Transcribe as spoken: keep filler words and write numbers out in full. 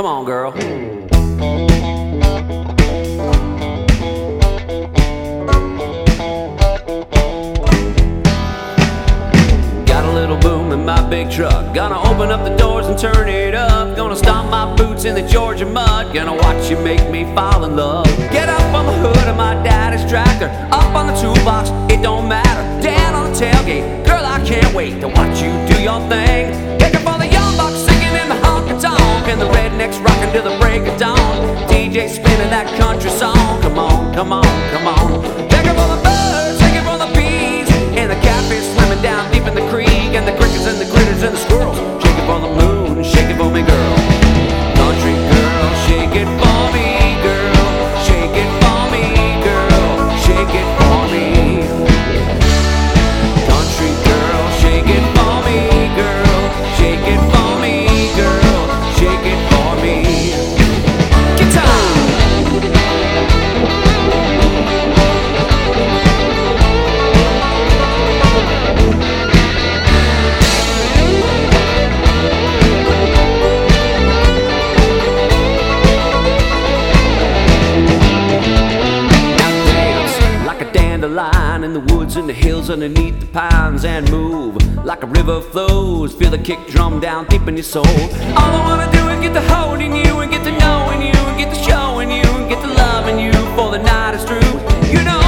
Come on, girl. Got a little boom in my big truck. Gonna open up the doors and turn it up. Gonna stomp my boots in the Georgia mud. Gonna watch you make me fall in love. Get up on the hood of my daddy's tractor. Up on the toolbox, it don't matter. Down on the tailgate, girl, I can't wait to watch you do your thing. Kick it for the young bucks singing in the honky-tonk, and the rednecks rocking till the break of dawn. D J spinning that country song. Come on, come on, come on. Kick it for the birds, kick it for the bees, and the catfish swimming down deep in the creek, and the crickets and the critters and the squirrels. Shake it for the moon, shake it for me, girl. Country girl, shake it for me, girl. Shake it for me, girl. Shake it for me. Country girl, shake it for me, girl. Shake it for me, girl. Shake it for me. Guitar. Line in the woods and the hills underneath the pines, and move like a river flows. Feel the kick drum down deep in your soul. All I wanna do is get to holding you, and get to knowing you, and get to showing you, and get to loving you for the night is through. You know